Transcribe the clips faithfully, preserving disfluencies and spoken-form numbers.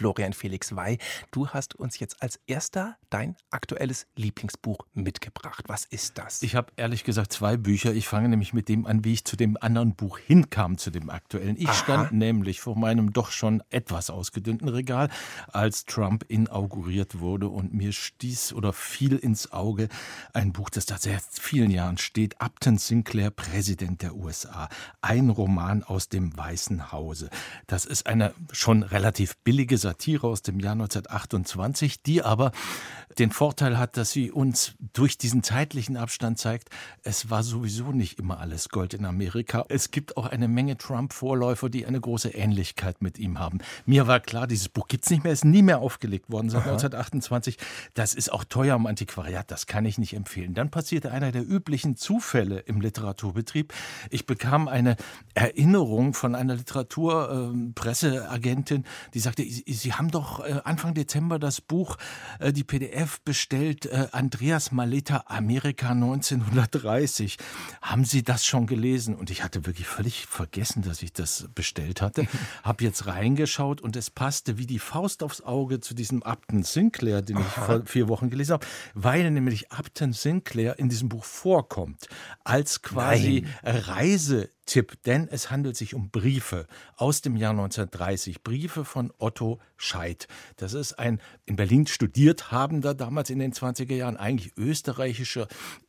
Florian Felix Wey. Du hast uns jetzt als erster dein aktuelles Lieblingsbuch mitgebracht. Was ist das? Ich habe ehrlich gesagt zwei Bücher. Ich fange nämlich mit dem an, wie ich zu dem anderen Buch hinkam, zu dem aktuellen. Ich Aha. stand nämlich vor meinem doch schon etwas ausgedünnten Regal, als Trump inauguriert wurde, und mir stieß oder fiel ins Auge ein Buch, das da seit vielen Jahren steht. Upton Sinclair, Präsident der U S A. Ein Roman aus dem Weißen Hause. Das ist eine schon relativ billige Satire aus dem Jahr neunzehnhundertachtundzwanzig, die aber den Vorteil hat, dass sie uns durch diesen zeitlichen Abstand zeigt, es war sowieso nicht immer alles Gold in Amerika. Es gibt auch eine Menge Trump-Vorläufer, die eine große Ähnlichkeit mit ihm haben. Mir war klar, dieses Buch gibt es nicht mehr, ist nie mehr aufgelegt worden seit Aha. neunzehnhundertachtundzwanzig. Das ist auch teuer im Antiquariat, das kann ich nicht empfehlen. Dann passierte einer der üblichen Zufälle im Literaturbetrieb. Ich bekam eine Erinnerung von einer Literaturpresseagentin, die sagte, Sie haben doch Anfang Dezember das Buch, die P D F bestellt, Andreas Maleta, Amerika neunzehnhundertdreißig. Haben Sie das schon gelesen? Und ich hatte wirklich völlig vergessen, dass ich das bestellt hatte. Habe jetzt reingeschaut und es passte wie die Faust aufs Auge zu diesem Upton Sinclair, den ich Aha. vor vier Wochen gelesen habe, weil nämlich Upton Sinclair in diesem Buch vorkommt, als quasi Nein. Reise Tipp, denn es handelt sich um Briefe aus dem Jahr neunzehnhundertdreißig, Briefe von Otto Scheidt. Das ist ein in Berlin studiert habender, damals in den zwanziger Jahren, eigentlich österreichischer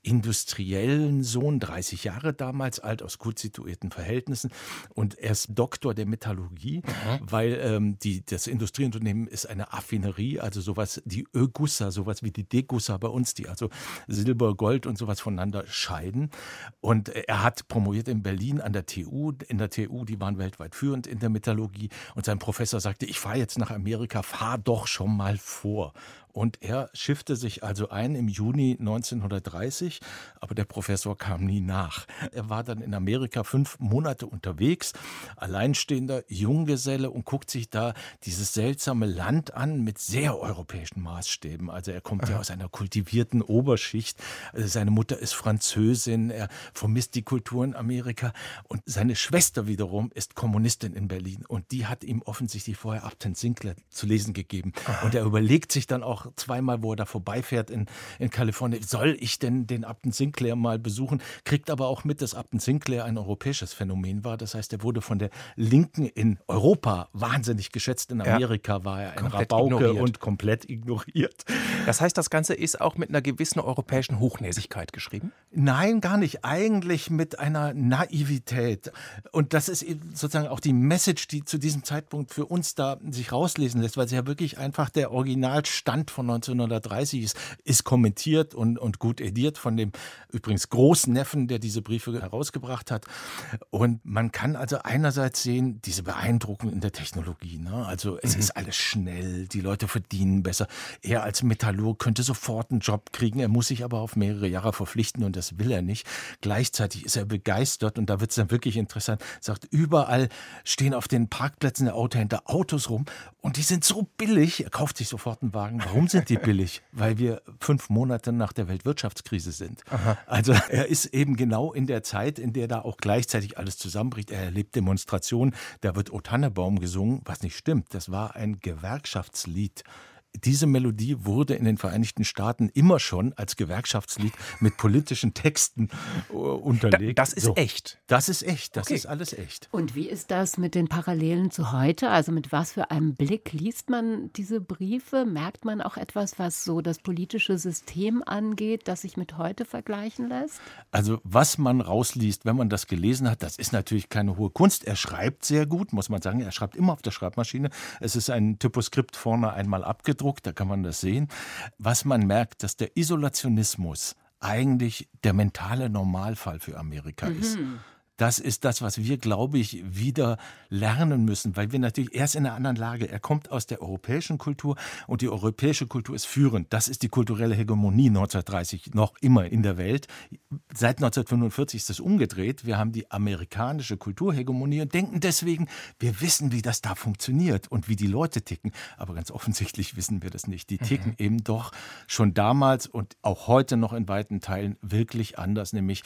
Industriellensohn, dreißig Jahre damals alt, aus gut situierten Verhältnissen, und er ist Doktor der Metallurgie, mhm. weil ähm, die, das Industrieunternehmen ist eine Affinerie, also sowas, die Ögussa, sowas wie die Degussa bei uns, die also Silber, Gold und sowas voneinander scheiden, und er hat promoviert in Berlin an der T U, in der T U, die waren weltweit führend in der Metallurgie, und sein Professor sagte, ich fahre jetzt nach Amerika, fahr doch schon mal vor. Und er schiffte sich also ein im Juni neunzehnhundertdreißig, aber der Professor kam nie nach. Er war dann in Amerika fünf Monate unterwegs, alleinstehender Junggeselle, und guckt sich da dieses seltsame Land an mit sehr europäischen Maßstäben. Also er kommt ja aus einer kultivierten Oberschicht, also seine Mutter ist Französin, er vermisst die Kultur in Amerika, und seine Schwester wiederum ist Kommunistin in Berlin, und die hat ihm offensichtlich vorher Upton Sinclair zu lesen gegeben. Aha. Und er überlegt sich dann auch zweimal, wo er da vorbeifährt in, in Kalifornien, soll ich denn den Upton Sinclair mal besuchen? Kriegt aber auch mit, dass Upton Sinclair ein europäisches Phänomen war. Das heißt, er wurde von der Linken in Europa wahnsinnig geschätzt. In Amerika ja, war er ein Rabauke ignoriert. und komplett ignoriert. Das heißt, das Ganze ist auch mit einer gewissen europäischen Hochnäsigkeit geschrieben? Nein, gar nicht. Eigentlich mit einer Naivität. Und das ist sozusagen auch die Message, die zu diesem Zeitpunkt für uns da sich rauslesen lässt, weil sie ja wirklich einfach der Originalstand von neunzehnhundertdreißig ist, ist kommentiert und, und gut ediert von dem übrigens Großneffen, der diese Briefe herausgebracht hat. Und man kann also einerseits sehen, diese Beeindruckung in der Technologie. Ne? Also es mhm. ist alles schnell, die Leute verdienen besser. Er als Metallurg könnte sofort einen Job kriegen, er muss sich aber auf mehrere Jahre verpflichten, und das will er nicht. Gleichzeitig ist er begeistert, und da wird es dann wirklich interessant, sagt, überall stehen auf den Parkplätzen der Autohändler Autos rum, und die sind so billig, er kauft sich sofort einen Wagen. Warum sind die billig? Weil wir fünf Monate nach der Weltwirtschaftskrise sind. Aha. Also er ist eben genau in der Zeit, in der da auch gleichzeitig alles zusammenbricht. Er erlebt Demonstrationen, da wird O Tannebaum gesungen, was nicht stimmt. Das war ein Gewerkschaftslied. Diese Melodie wurde in den Vereinigten Staaten immer schon als Gewerkschaftslied mit politischen Texten äh, unterlegt. Da, das ist so. echt? Das ist echt, das okay. ist alles echt. Und wie ist das mit den Parallelen zu heute? Also mit was für einem Blick liest man diese Briefe? Merkt man auch etwas, was so das politische System angeht, das sich mit heute vergleichen lässt? Also was man rausliest, wenn man das gelesen hat, das ist natürlich keine hohe Kunst. Er schreibt sehr gut, muss man sagen. Er schreibt immer auf der Schreibmaschine. Es ist ein Typoskript vorne einmal abgedruckt. Da kann man das sehen. Was man merkt, dass der Isolationismus eigentlich der mentale Normalfall für Amerika mhm. ist. Das ist das, was wir, glaube ich, wieder lernen müssen, weil wir natürlich, er ist in einer anderen Lage. Er kommt aus der europäischen Kultur, und die europäische Kultur ist führend. Das ist die kulturelle Hegemonie neunzehnhundertdreißig noch immer in der Welt. Seit neunzehnhundertfünfundvierzig ist das umgedreht. Wir haben die amerikanische Kulturhegemonie und denken deswegen, wir wissen, wie das da funktioniert und wie die Leute ticken. Aber ganz offensichtlich wissen wir das nicht. Die ticken mhm. eben doch schon damals und auch heute noch in weiten Teilen wirklich anders, nämlich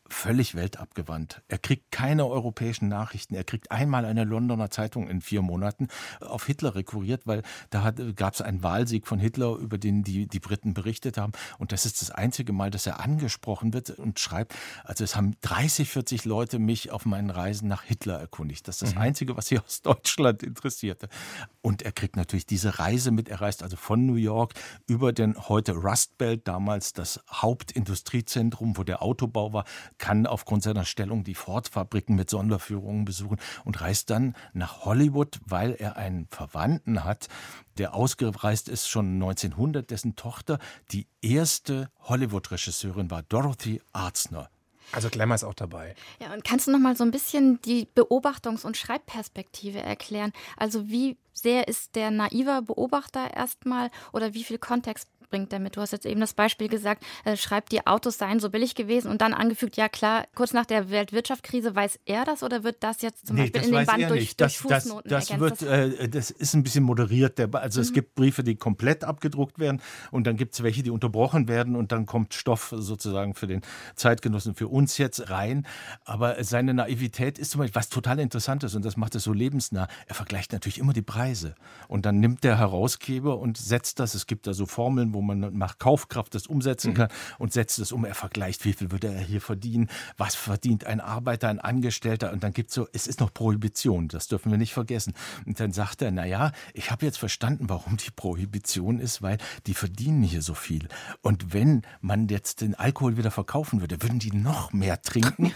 völlig weltabgewandt. Er kriegt keine europäischen Nachrichten. Er kriegt einmal eine Londoner Zeitung in vier Monaten auf Hitler rekurriert, weil da gab es einen Wahlsieg von Hitler, über den die, die Briten berichtet haben. Und das ist das einzige Mal, dass er angesprochen wird und schreibt, also es haben dreißig, vierzig Leute mich auf meinen Reisen nach Hitler erkundigt. Das ist das mhm. Einzige, was sie aus Deutschland interessierte. Und er kriegt natürlich diese Reise mit. Er reist also von New York über den heute Rust Belt, damals das Hauptindustriezentrum, wo der Autobau war, kann aufgrund seiner Stellung die Ford-Fabriken mit Sonderführungen besuchen und reist dann nach Hollywood, weil er einen Verwandten hat, der ausgereist ist schon neunzehnhundert, dessen Tochter die erste Hollywood-Regisseurin war, Dorothy Arzner. Also Glamour ist auch dabei. Ja, und kannst du noch mal so ein bisschen die Beobachtungs- und Schreibperspektive erklären? Also wie sehr ist der naiver Beobachter erstmal oder wie viel Kontext bringt er mit? Du hast jetzt eben das Beispiel gesagt, äh, schreibt, die Autos seien so billig gewesen und dann angefügt, ja klar, kurz nach der Weltwirtschaftskrise, weiß er das oder wird das jetzt zum nee, Beispiel in dem Band durch, durch das, Fußnoten das, das ergänzt? Wird, äh, das ist ein bisschen moderiert. Der, also mhm. es gibt Briefe, die komplett abgedruckt werden und dann gibt es welche, die unterbrochen werden und dann kommt Stoff sozusagen für den Zeitgenossen, für uns jetzt rein. Aber seine Naivität ist zum Beispiel was total Interessantes und das macht es so lebensnah. Er vergleicht natürlich immer die Preise und dann nimmt der Herausgeber und setzt das, es gibt da so Formeln, wo man nach Kaufkraft das umsetzen kann mhm. und setzt es um. Er vergleicht, wie viel würde er hier verdienen, was verdient ein Arbeiter, ein Angestellter und dann gibt es so, es ist noch Prohibition, das dürfen wir nicht vergessen. Und dann sagt er, naja, ich habe jetzt verstanden, warum die Prohibition ist, weil die verdienen hier so viel. Und wenn man jetzt den Alkohol wieder verkaufen würde, würden die noch mehr trinken,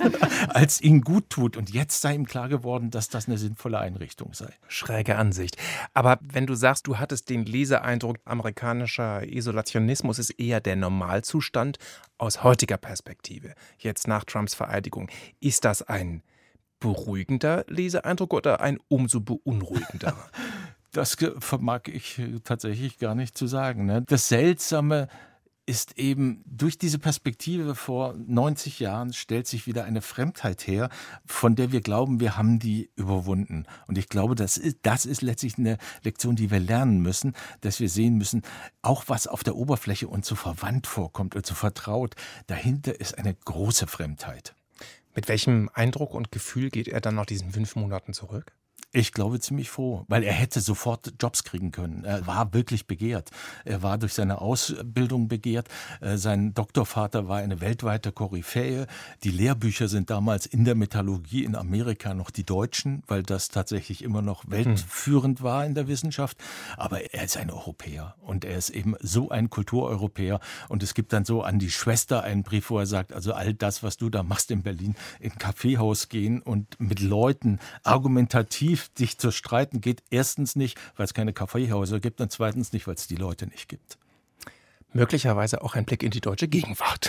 als ihnen gut tut. Und jetzt sei ihm klar geworden, dass das eine sinnvolle Einrichtung sei. Schräge Ansicht. Aber wenn du sagst, du hattest den Leseeindruck, amerikanischer Isolationismus ist eher der Normalzustand aus heutiger Perspektive, jetzt nach Trumps Vereidigung. Ist das ein beruhigender Leseeindruck oder ein umso beunruhigenderer? Das vermag ich tatsächlich gar nicht zu sagen. Ne? Das Seltsame ist eben, durch diese Perspektive vor neunzig Jahren stellt sich wieder eine Fremdheit her, von der wir glauben, wir haben die überwunden. Und ich glaube, das ist, das ist letztlich eine Lektion, die wir lernen müssen, dass wir sehen müssen, auch was auf der Oberfläche uns so verwandt vorkommt und so vertraut, dahinter ist eine große Fremdheit. Mit welchem Eindruck und Gefühl geht er dann nach diesen fünf Monaten zurück? Ich glaube ziemlich froh, weil er hätte sofort Jobs kriegen können. Er war wirklich begehrt. Er war durch seine Ausbildung begehrt. Sein Doktorvater war eine weltweite Koryphäe. Die Lehrbücher sind damals in der Metallurgie in Amerika noch die deutschen, weil das tatsächlich immer noch weltführend war in der Wissenschaft. Aber er ist ein Europäer und er ist eben so ein Kultureuropäer. Und es gibt dann so an die Schwester einen Brief, wo er sagt, also all das, was du da machst in Berlin, in ein Kaffeehaus gehen und mit Leuten argumentativ dich zu streiten, geht erstens nicht, weil es keine Kaffeehäuser gibt und zweitens nicht, weil es die Leute nicht gibt. Möglicherweise auch ein Blick in die deutsche Gegenwart.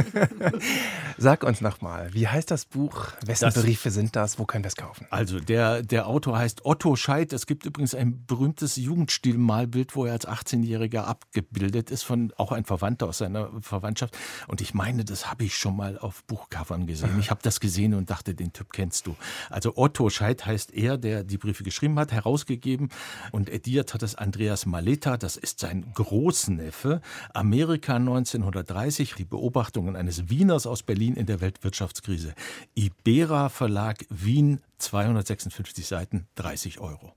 Sag uns nochmal, wie heißt das Buch? Wessen das, Briefe sind das? Wo können wir es kaufen? Also der, der Autor heißt Otto Scheidt. Es gibt übrigens ein berühmtes Jugendstilmalbild, wo er als achtzehnjähriger abgebildet ist, von auch ein Verwandter aus seiner Verwandtschaft. Und ich meine, das habe ich schon mal auf Buchcovern gesehen. Ich habe das gesehen und dachte, den Typ kennst du. Also Otto Scheidt heißt er, der die Briefe geschrieben hat, herausgegeben. Und ediert hat es Andreas Maleta, das ist sein Großneffe. Amerika neunzehnhundertdreißig, die Beobachtungen eines Wieners aus Berlin in der Weltwirtschaftskrise. Ibera Verlag Wien, zweihundertsechsundfünfzig Seiten, dreißig Euro.